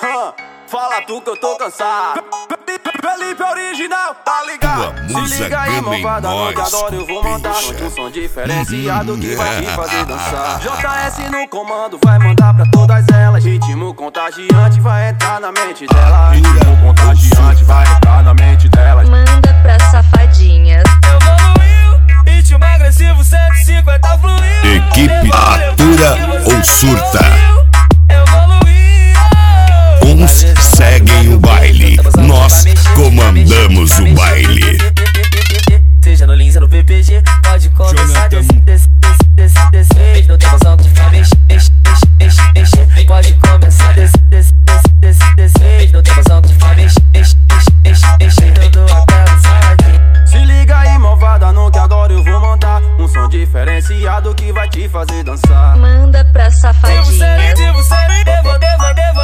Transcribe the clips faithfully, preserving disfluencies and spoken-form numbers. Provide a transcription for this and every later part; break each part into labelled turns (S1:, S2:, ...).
S1: Fala tu que eu tô cansado. Felipe original, tá ligado? Se liga aí, malvada, não que agora eu vou mandar um som diferenciado que vai te fazer dançar. J S no comando, vai mandar pra todas elas. Ritmo contagiante vai entrar na mente dela. Ritmo contagiante vai entrar na mente delas.
S2: Manda pra safadinhas.
S3: Evoluiu, ritmo agressivo, cento e cinquenta fluiu.
S4: Equipe atura ou surta. Uns seguem o baile, nós comandamos o baile.
S3: Seja no Lins ou no P P G, pode começar desse, desse, desse, desse, desse. Não tem noção que vai mexer, mexer, mexer, mexer. Pode começar desse, desse, desse, desse, desse. Não tem noção que vai mexer, mexer, mexer, mexer. Todo aquela saladinha.
S1: Se liga aí, malvada, não que agora eu vou mandar um som diferenciado que vai te fazer dançar.
S2: Manda pra safadinhas.
S3: Devo ser, devo ser, devo, devo, devo.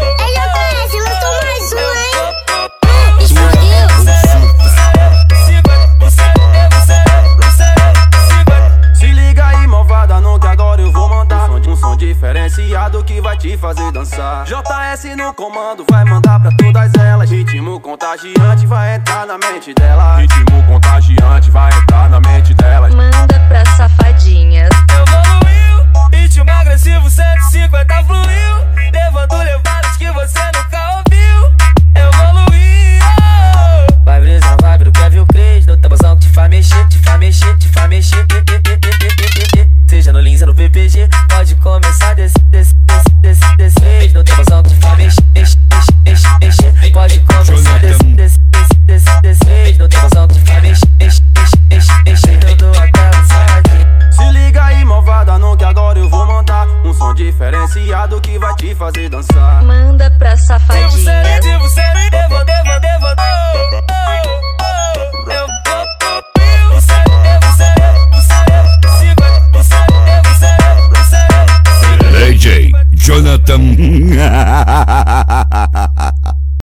S1: Diferenciado que vai te fazer dançar. J S no comando, vai mandar pra todas elas. Ritmo contagiante vai entrar na mente dela. Ritmo contagiante vai entrar na mente delas.
S2: Manda pra safadinhas.
S3: Evoluiu, ritmo agressivo, cento e cinquenta fluiu. Levando levadas que você nunca ouviu. Evoluiu. Vai brisa, vai do Kevin Cres. No tabuzão que te faz mexer, te faz mexer, te faz mexer. Seja no Lins ou no P P G, pode começar desse, desse, desse, desse, desse. Não tem noção que vai mexer, mexer, mexer, mexer. Pode começar desse, desse, desse, desse. Não tem noção que vai mexer, mexer, mexer, mexer. Todo aquela saladinha.
S1: Se liga aí, malvada, não que agora eu vou mandar um som diferenciado que vai te fazer dançar.
S2: Manda pra safadinhas.
S3: Devo ser, devo ser, devo, devo, devo.
S4: D J Jonathan